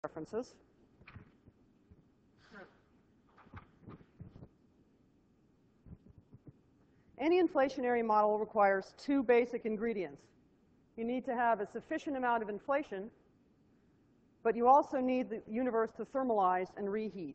references. Any inflationary model requires two basic ingredients. You need to have a sufficient amount of inflation, but you also need the universe to thermalize and reheat.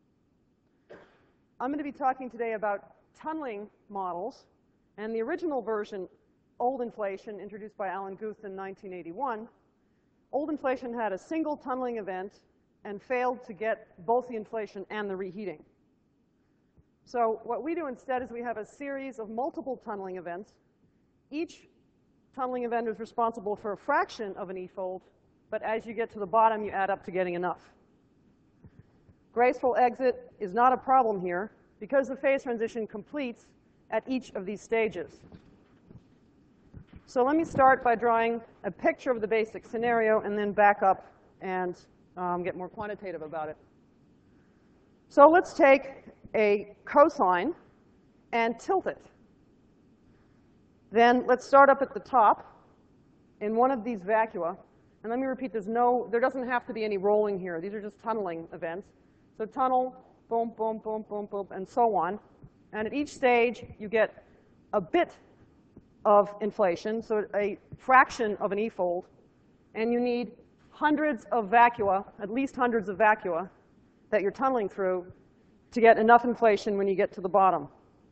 I'm going to be talking today about tunneling models, and the original version, old inflation, introduced by Alan Guth in 1981. Old inflation had a single tunneling event and failed to get both the inflation and the reheating. So what we do instead is we have a series of multiple tunneling events. Each tunneling event is responsible for a fraction of an E-fold, but as you get to the bottom, you add up to getting enough. Graceful exit is not a problem here because the phase transition completes at each of these stages. So let me start by drawing a picture of the basic scenario and then back up and get more quantitative about it. So let's take a cosine and tilt it. Then let's start up at the top in one of these vacua. And let me repeat, there doesn't have to be any rolling here. These are just tunneling events. So tunnel, boom, boom, boom, boom, boom, and so on. And at each stage, you get a bit of inflation, so a fraction of an E-fold. And you need hundreds of vacua, at least hundreds of vacua, that you're tunneling through to get enough inflation when you get to the bottom.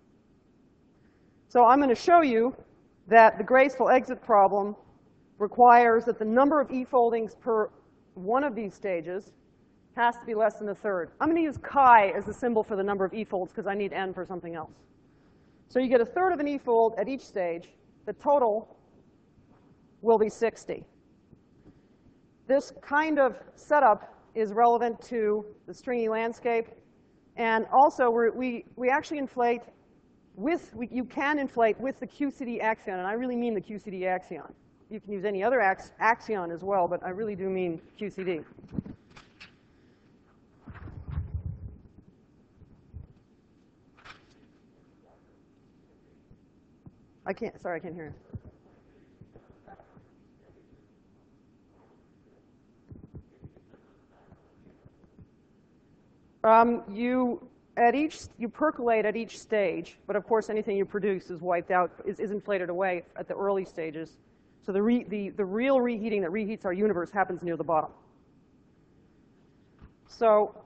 So I'm going to show you that the graceful exit problem requires that the number of E-foldings per one of these stages has to be less than a third. I'm going to use chi as the symbol for the number of E-folds because I need n for something else. So you get a third of an E-fold at each stage. The total will be 60. This kind of setup is relevant to the stringy landscape. And also, we actually inflate you can inflate with the QCD axion, and I really mean the QCD axion. You can use any other axion as well, but I really do mean QCD. Sorry, I can't hear you. You percolate at each stage, but of course anything you produce is wiped out, is inflated away at the early stages. So the real reheating that reheats our universe happens near the bottom. So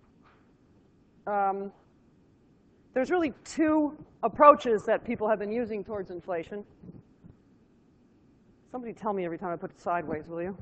there's really two approaches that people have been using towards inflation. Somebody tell me every time I put it sideways, will you?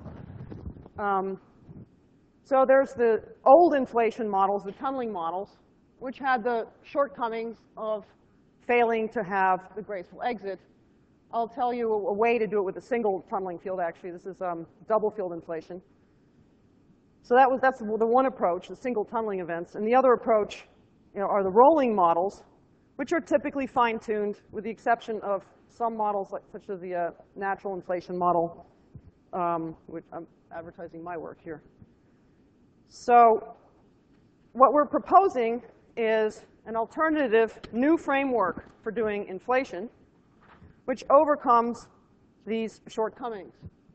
So there's the old inflation models, the tunneling models, which had the shortcomings of failing to have the graceful exit. I'll tell you a way to do it with a single tunneling field, actually. This is double field inflation. So that's the one approach, the single tunneling events. And the other approach are the rolling models, which are typically fine-tuned, with the exception of some models, such as the natural inflation model, which I'm advertising my work here. So what we're proposing is an alternative new framework for doing inflation, which overcomes these shortcomings.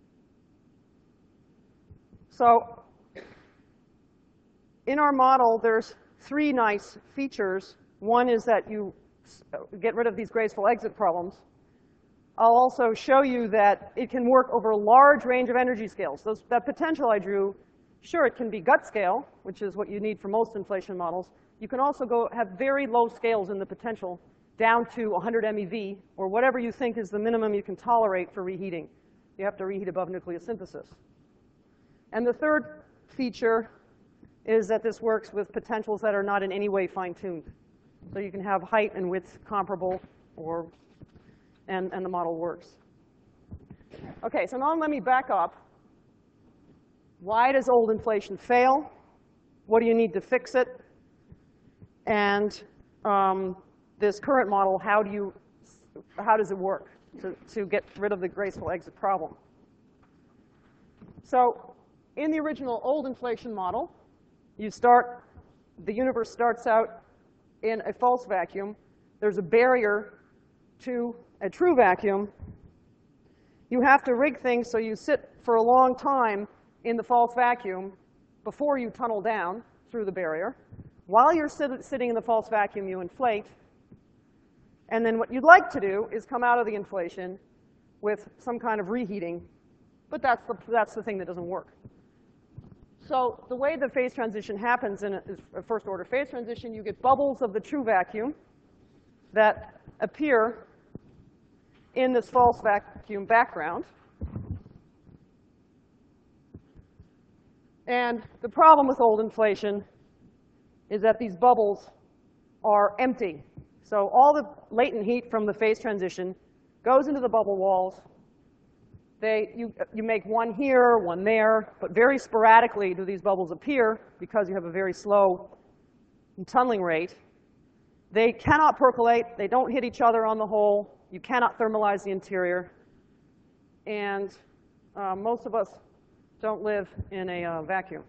So in our model, there's three nice features. One is that you get rid of these graceful exit problems. I'll also show you that it can work over a large range of energy scales. That potential I drew, sure, it can be gut scale, which is what you need for most inflation models. You can also have very low scales in the potential, down to 100 MeV, or whatever you think is the minimum you can tolerate for reheating. You have to reheat above nucleosynthesis. And the third feature is that this works with potentials that are not in any way fine-tuned. So you can have height and width comparable, and the model works. OK, so now let me back up. Why does old inflation fail? What do you need to fix it? And this current model, how does it work to get rid of the graceful exit problem? So in the original old inflation model, the universe starts out in a false vacuum. There's a barrier to a true vacuum. You have to rig things so you sit for a long time in the false vacuum before you tunnel down through the barrier. While you're sitting in the false vacuum, you inflate. And then what you'd like to do is come out of the inflation with some kind of reheating. But that's the thing that doesn't work. So the way the phase transition happens in a first-order phase transition, you get bubbles of the true vacuum that appear in this false vacuum background. And the problem with old inflation is that these bubbles are empty. So all the latent heat from the phase transition goes into the bubble walls. You make one here, one there, but very sporadically do these bubbles appear because you have a very slow tunneling rate. They cannot percolate. They don't hit each other on the hole. You cannot thermalize the interior. And most of us don't live in a vacuum.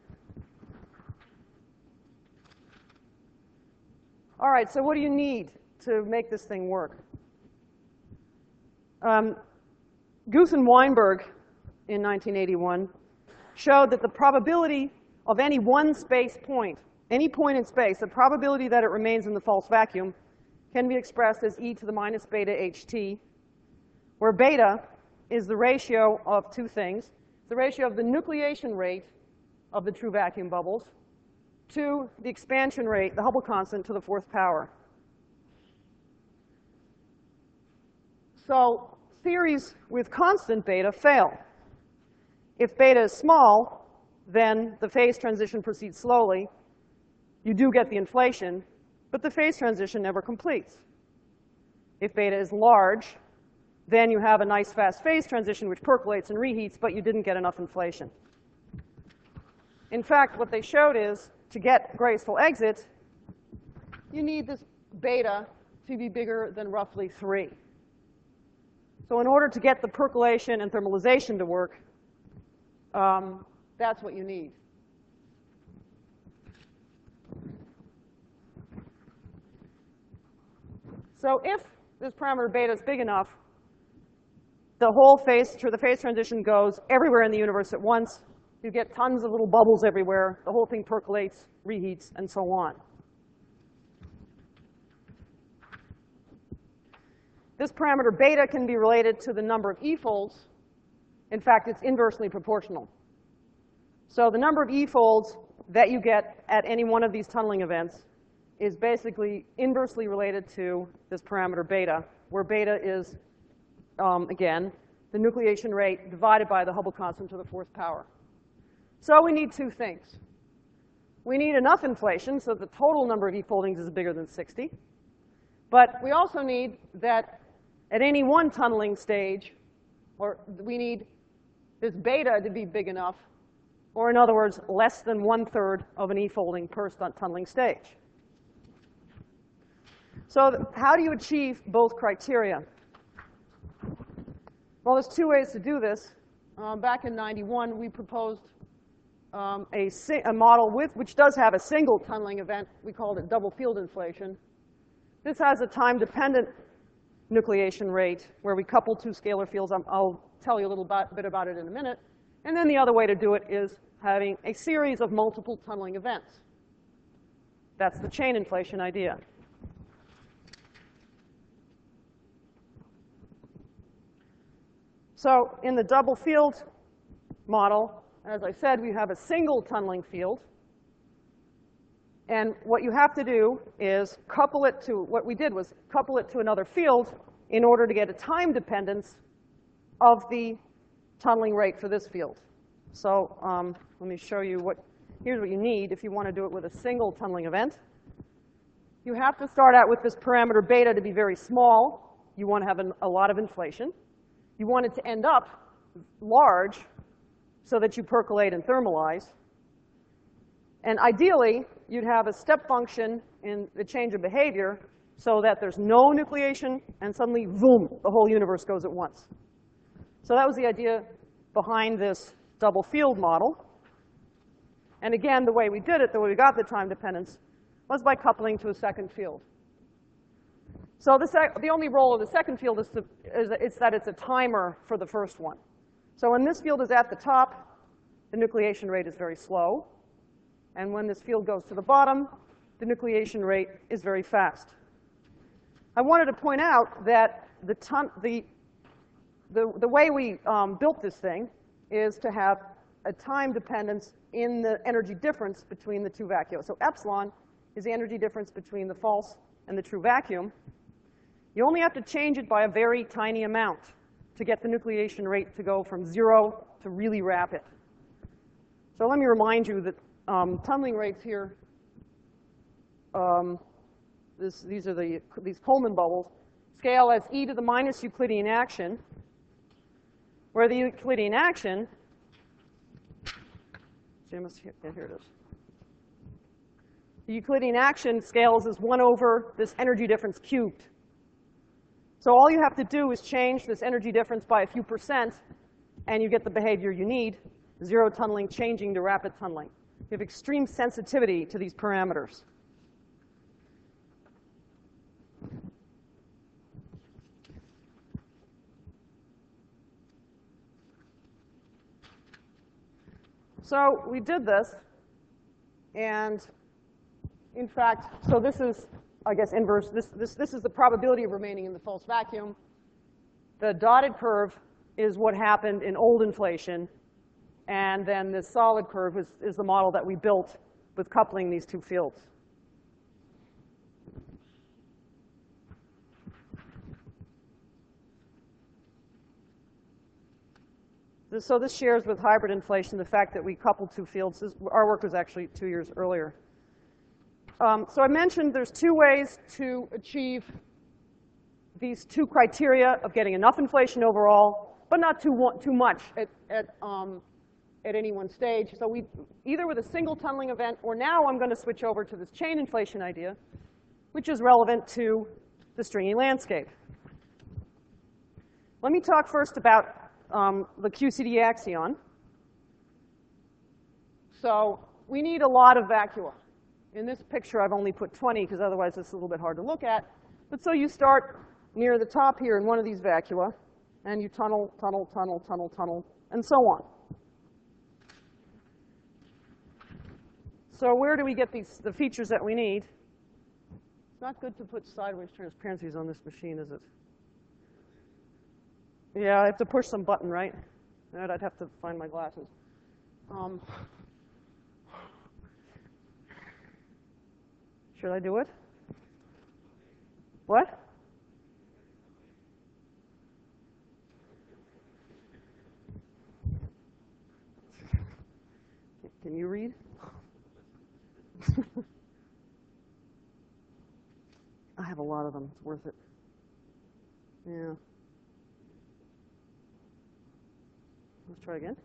All right, so what do you need to make this thing work? Guth and Weinberg in 1981 showed that the probability of any one space point, any point in space, the probability that it remains in the false vacuum can be expressed as e to the minus beta ht, where beta is the ratio of two things. The ratio of the nucleation rate of the true vacuum bubbles to the expansion rate, the Hubble constant, to the fourth power. So theories with constant beta fail. If beta is small, then the phase transition proceeds slowly. You do get the inflation, but the phase transition never completes. If beta is large, then you have a nice fast phase transition which percolates and reheats, but you didn't get enough inflation. In fact, what they showed is, to get graceful exit, you need this beta to be bigger than roughly 3. So in order to get the percolation and thermalization to work, that's what you need. So if this parameter beta is big enough, the whole phase transition goes everywhere in the universe at once. You get tons of little bubbles everywhere. The whole thing percolates, reheats, and so on. This parameter beta can be related to the number of E-folds. In fact, it's inversely proportional. So the number of E-folds that you get at any one of these tunneling events is basically inversely related to this parameter beta, where beta is, again, the nucleation rate divided by the Hubble constant to the fourth power. So we need two things. We need enough inflation so the total number of E-foldings is bigger than 60. But we also need that at any one tunneling stage, or we need this beta to be big enough, or in other words, less than 1/3 of an E-folding per tunneling stage. So how do you achieve both criteria? Well, there's two ways to do this. Back in '91, we proposed a model which does have a single tunneling event. We called it double field inflation. This has a time-dependent nucleation rate where we couple two scalar fields. I'll tell you a little bit about it in a minute. And then the other way to do it is having a series of multiple tunneling events. That's the chain inflation idea. So in the double field model, as I said, we have a single tunneling field. And what you have to do is couple it to, what we did was couple it to another field in order to get a time dependence of the tunneling rate for this field. So let me show you here's what you need if you want to do it with a single tunneling event. You have to start out with this parameter beta to be very small. You want to have a lot of inflation. You want it to end up large so that you percolate and thermalize. And ideally, you'd have a step function in the change of behavior so that there's no nucleation, and suddenly, boom, the whole universe goes at once. So that was the idea behind this double field model. And again, the way we did it, the way we got the time dependence, was by coupling to a second field. So the only role of the second field is that it's a timer for the first one. So when this field is at the top, the nucleation rate is very slow. And when this field goes to the bottom, the nucleation rate is very fast. I wanted to point out that the way we built this thing is to have a time dependence in the energy difference between the two vacua. So epsilon is the energy difference between the false and the true vacuum. You only have to change it by a very tiny amount to get the nucleation rate to go from 0 to really rapid. So let me remind you that tunneling rates here, these are these Coleman bubbles, scale as e to the minus Euclidean action, where the Euclidean action, here it is. The Euclidean action scales as 1 over this energy difference cubed. So all you have to do is change this energy difference by a few %, and you get the behavior you need, zero tunneling changing to rapid tunneling. You have extreme sensitivity to these parameters. So we did this, and in fact, so this is, I guess, inverse. This is the probability of remaining in the false vacuum. The dotted curve is what happened in old inflation, and then this solid curve is the model that we built with coupling these two fields. So this shares with hybrid inflation the fact that we coupled two fields. Our work was actually 2 years earlier. So I mentioned there's two ways to achieve these two criteria of getting enough inflation overall, but not too much at any one stage. So we either with a single tunneling event, or now I'm going to switch over to this chain inflation idea, which is relevant to the stringy landscape. Let me talk first about the QCD axion. So we need a lot of vacua. In this picture, I've only put 20, because otherwise it's a little bit hard to look at. But so you start near the top here in one of these vacua, and you tunnel, tunnel, tunnel, tunnel, tunnel, and so on. So where do we get the features that we need? It's not good to put sideways transparencies on this machine, is it? Yeah, I have to push some button, right? I'd have to find my glasses. Should I do it? What? Can you read? I have a lot of them. It's worth it. Yeah. Let's try again.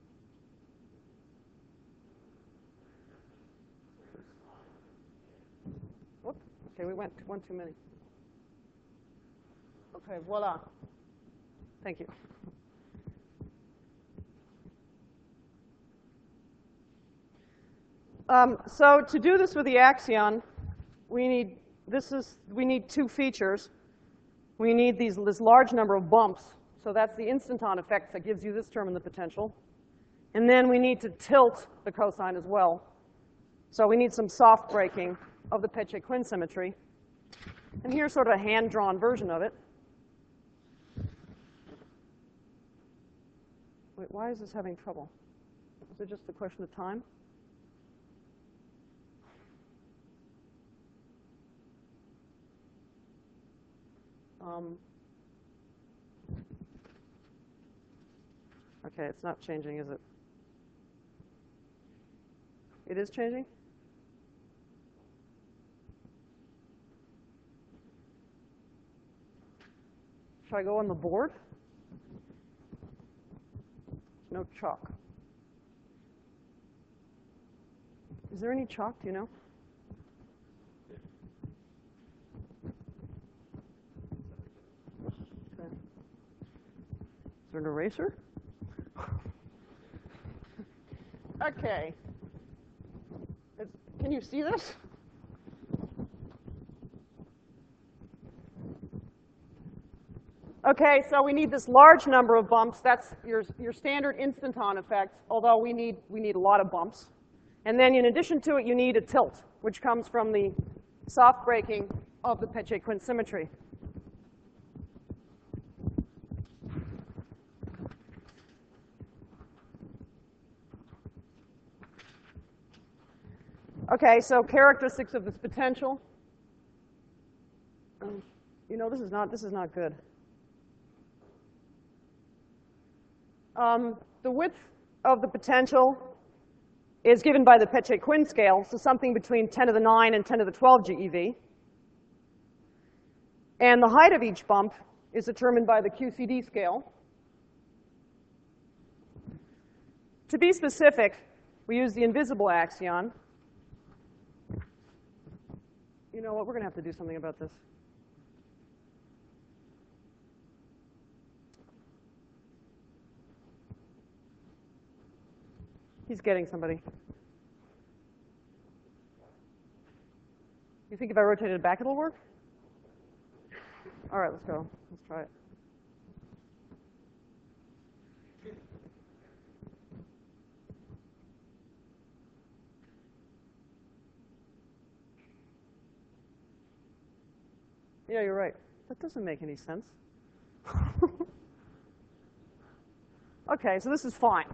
Whoop. Okay, we went one too many. Okay, voila. Thank you. So to do this with the axion, we need two features. We need this large number of bumps. So that's the instanton effect that gives you this term in the potential. And then we need to tilt the cosine as well. So we need some soft breaking of the Peccei-Quinn symmetry. And here's sort of a hand-drawn version of it. Wait, why is this having trouble? Is it just a question of time? Okay, it's not changing, is it? It is changing? Should I go on the board? No chalk. Is there any chalk, do you know? Okay. Is there an eraser? Okay. Can you see this? Okay, so we need this large number of bumps. That's your standard instanton effect, although we need a lot of bumps. And then in addition to it, you need a tilt, which comes from the soft breaking of the Peccei-Quinn symmetry. Okay, so characteristics of this potential. You know, this is not good. The width of the potential is given by the Peccei-Quinn scale, so something between 10 to the 9 and 10 to the 12 GeV. And the height of each bump is determined by the QCD scale. To be specific, we use the invisible axion. You know what, we're going to have to do something about this. He's getting somebody. You think if I rotated it back, it'll work? All right, let's go. Let's try it. Yeah, you're right. That doesn't make any sense. Okay, so this is fine.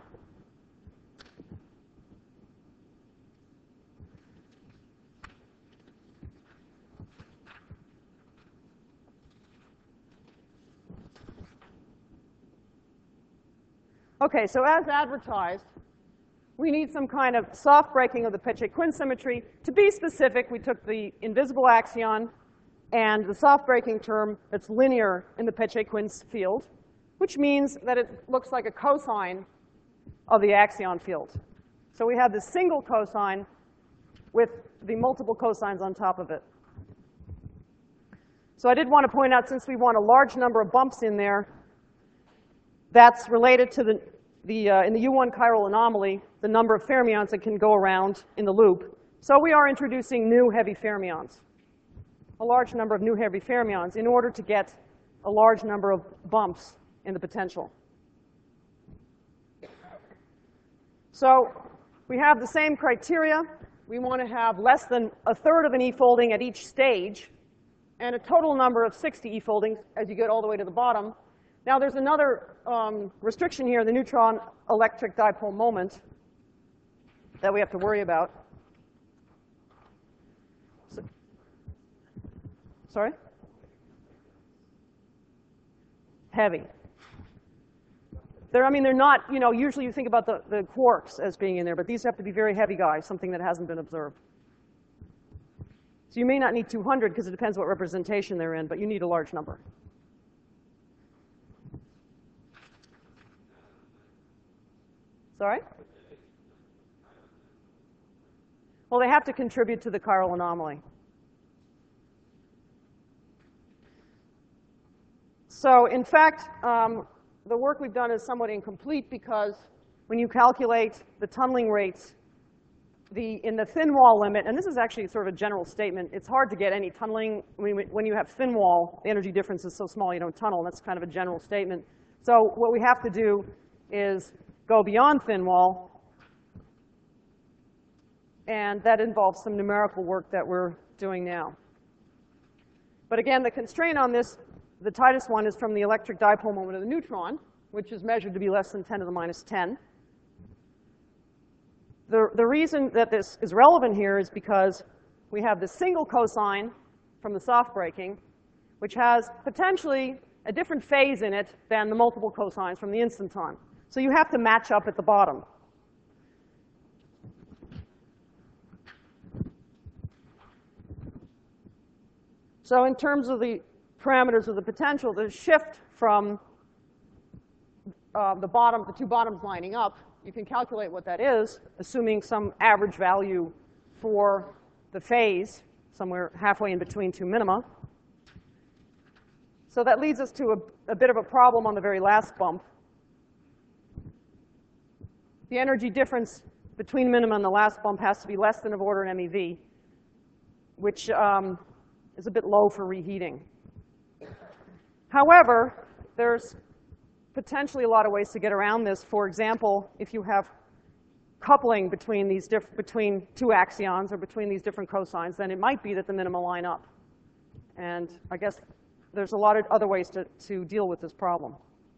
Okay, so as advertised, we need some kind of soft breaking of the Peccei-Quinn symmetry. To be specific, we took the invisible axion and the soft breaking term that's linear in the Peccei-Quinn field, which means that it looks like a cosine of the axion field. So we have this single cosine with the multiple cosines on top of it. So I did want to point out, since we want a large number of bumps in there, that's related to in the U1 chiral anomaly, the number of fermions that can go around in the loop. So we are introducing new heavy fermions, a large number of new heavy fermions, in order to get a large number of bumps in the potential. So we have the same criteria. We want to have less than a third of an E-folding at each stage, and a total number of 60 E-foldings as you get all the way to the bottom. Now, there's another restriction here, the neutron electric dipole moment, that we have to worry about. Sorry? Heavy. They're not, usually you think about the quarks as being in there, but these have to be very heavy guys, something that hasn't been observed. So you may not need 200 because it depends what representation they're in, but you need a large number. Sorry? Well, they have to contribute to the chiral anomaly. So in fact, the work we've done is somewhat incomplete because when you calculate the tunneling rates in the thin wall limit, and this is actually sort of a general statement, it's hard to get any tunneling. When you have thin wall, the energy difference is so small you don't tunnel. That's kind of a general statement. So what we have to do is go beyond thin wall, and that involves some numerical work that we're doing now. But again, the constraint on this, the tightest one, is from the electric dipole moment of the neutron, which is measured to be less than 10 to the minus 10. The reason that this is relevant here is because we have this single cosine from the soft breaking, which has potentially a different phase in it than the multiple cosines from the instanton. So you have to match up at the bottom. So in terms of the parameters of the potential, the shift from the two bottoms lining up, you can calculate what that is, assuming some average value for the phase, somewhere halfway in between two minima. So that leads us to a bit of a problem on the very last bump. The energy difference between minima and the last bump has to be less than of order in MeV, which is a bit low for reheating. However, there's potentially a lot of ways to get around this. For example, if you have coupling between these between two axions or between these different cosines, then it might be that the minima line up. And I guess there's a lot of other ways to deal with this problem.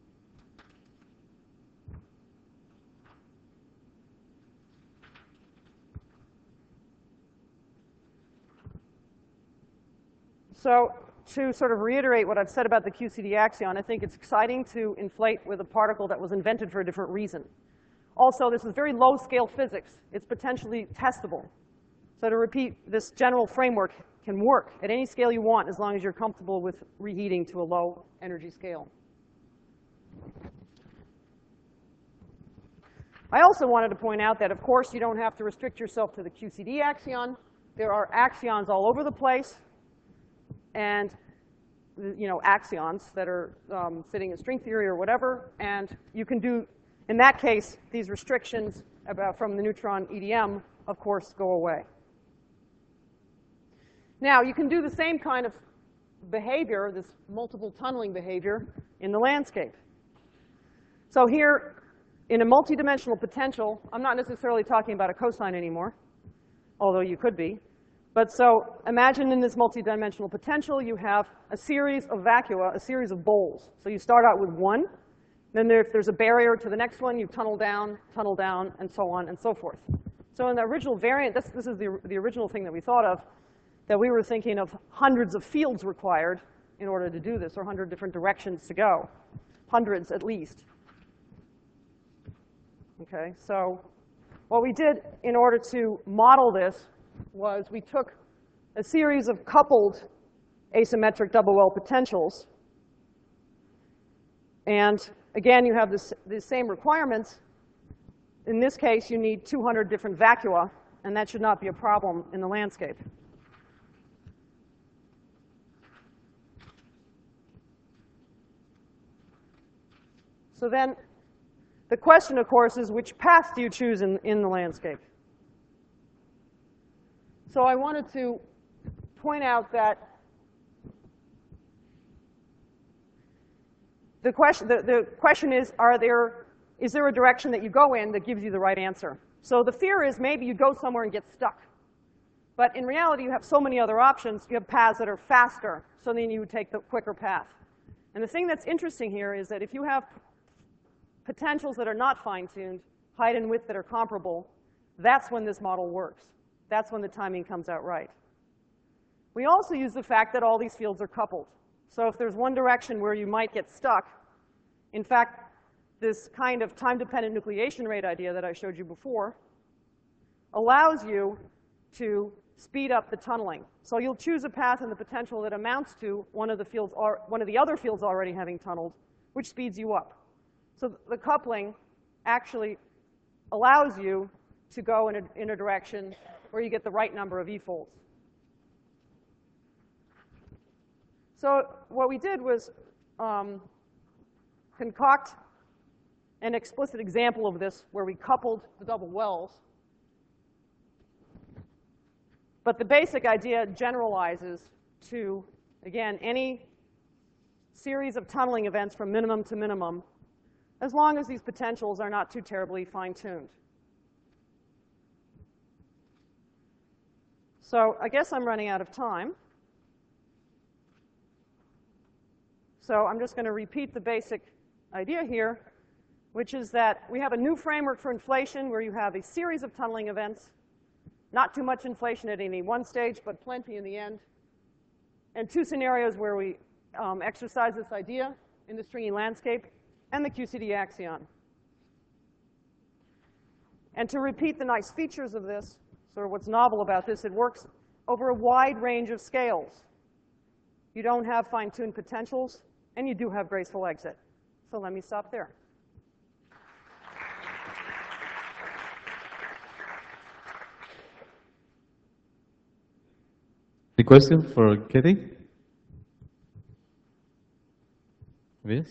So to sort of reiterate what I've said about the QCD axion, I think it's exciting to inflate with a particle that was invented for a different reason. Also, this is very low-scale physics. It's potentially testable. So to repeat, this general framework can work at any scale you want as long as you're comfortable with reheating to a low energy scale. I also wanted to point out that, of course, you don't have to restrict yourself to the QCD axion. There are axions all over the place, and axions that are sitting in string theory or whatever, and you can do, in that case, these restrictions from the neutron EDM, of course, go away. Now, you can do the same kind of behavior, this multiple tunneling behavior, in the landscape. So here, in a multidimensional potential, I'm not necessarily talking about a cosine anymore, although you could be. But so imagine in this multidimensional potential, you have a series of vacua, a series of bowls. So you start out with one. Then if there's a barrier to the next one, you tunnel down, and so on and so forth. So in the original variant, this is the original thing that we thought of, that we were thinking of hundreds of fields required in order to do this, or 100 different directions to go. Hundreds at least. Okay, so what we did in order to model this was we took a series of coupled asymmetric double well potentials. And again, you have the same requirements. In this case, you need 200 different vacua, and that should not be a problem in the landscape. So then the question, of course, is which path do you choose in the landscape? So I wanted to point out that the question is, is there a direction that you go in that gives you the right answer? So the fear is maybe you go somewhere and get stuck. But in reality, you have so many other options. You have paths that are faster, so then you would take the quicker path. And the thing that's interesting here is that if you have potentials that are not fine-tuned, height and width that are comparable, that's when this model works. That's when the timing comes out right. We also use the fact that all these fields are coupled. So if there's one direction where you might get stuck, in fact, this kind of time-dependent nucleation rate idea that I showed you before allows you to speed up the tunneling. So you'll choose a path in the potential that amounts to one of the other fields already having tunneled, which speeds you up. So the coupling actually allows you to go in a direction where you get the right number of E-folds. So what we did was concoct an explicit example of this where we coupled the double wells. But the basic idea generalizes to, again, any series of tunneling events from minimum to minimum, as long as these potentials are not too terribly fine-tuned. So I guess I'm running out of time. So I'm just going to repeat the basic idea here, which is that we have a new framework for inflation where you have a series of tunneling events, not too much inflation at any one stage, but plenty in the end, and two scenarios where we exercise this idea in the stringy landscape and the QCD axion. And to repeat the nice features of this, sort of what's novel about this, it works over a wide range of scales. You don't have fine-tuned potentials, and you do have graceful exit. So let me stop there. Any question for Katie? Yes?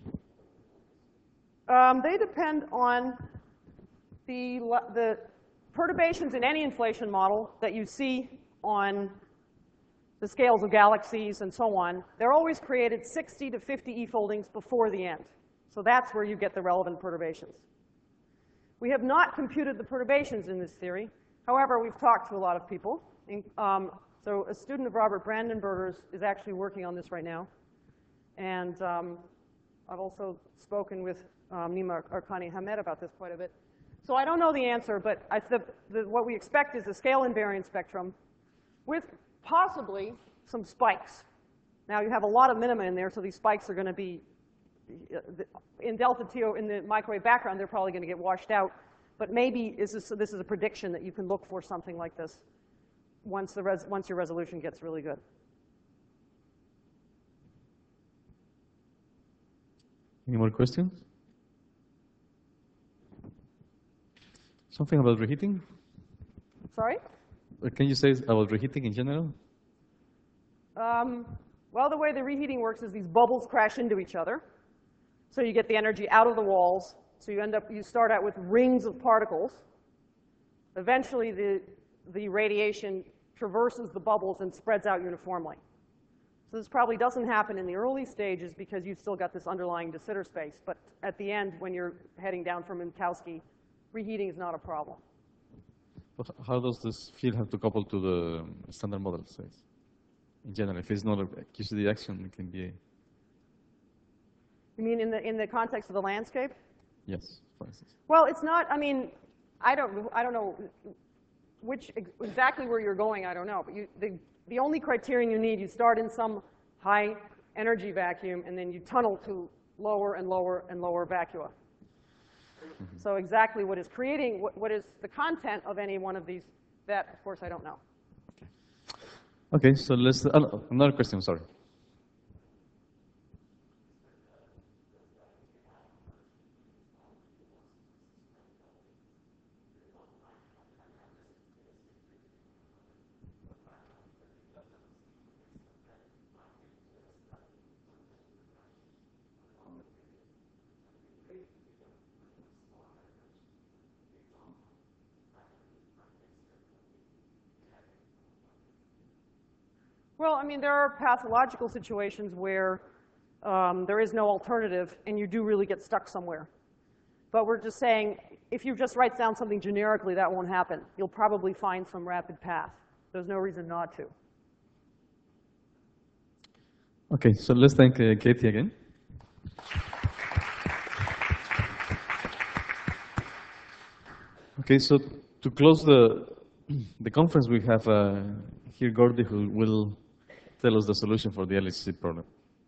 They depend on the perturbations in any inflation model that you see on the scales of galaxies and so on, they're always created 60 to 50 E-foldings before the end. So that's where you get the relevant perturbations. We have not computed the perturbations in this theory. However, we've talked to a lot of people. So a student of Robert Brandenburger's is actually working on this right now. And I've also spoken with Nima Arkani Hamed about this quite a bit. So I don't know the answer, but what we expect is a scale invariant spectrum with possibly some spikes. Now you have a lot of minima in there, so these spikes are going to be, in delta T in the microwave background, they're probably going to get washed out. But maybe this is a prediction that you can look for something like this once your resolution gets really good. Any more questions? Something about reheating? Sorry? Can you say about reheating in general? Well, the way the reheating works is these bubbles crash into each other. So you get the energy out of the walls. So you start out with rings of particles. Eventually, the radiation traverses the bubbles and spreads out uniformly. So this probably doesn't happen in the early stages because you've still got this underlying de Sitter space. But at the end, when you're heading down from Minkowski, reheating is not a problem. But how does this field have to couple to the standard model space? In general, if it's not a QCD action, it can be a... You mean in the context of the landscape? Yes, for instance. Well, it's not, I mean, I don't know exactly where you're going, I don't know. But the only criterion you need, you start in some high energy vacuum, and then you tunnel to lower and lower and lower vacua. Mm-hmm. So exactly what is creating, what is the content of any one of these, that, of course, I don't know. Okay, so let's, another question, sorry. Well, I mean, there are pathological situations where there is no alternative, and you do really get stuck somewhere. But we're just saying, if you just write down something generically, that won't happen. You'll probably find some rapid path. There's no reason not to. Okay, so let's thank Katie again. Okay, so to close the conference, we have here Gordy, who will tell us the solution for the LHC problem.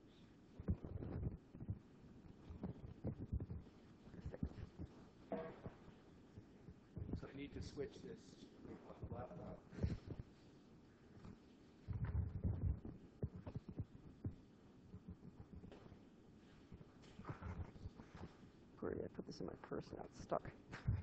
So I need to switch this laptop. Gordy, I put this in my purse, now it's stuck.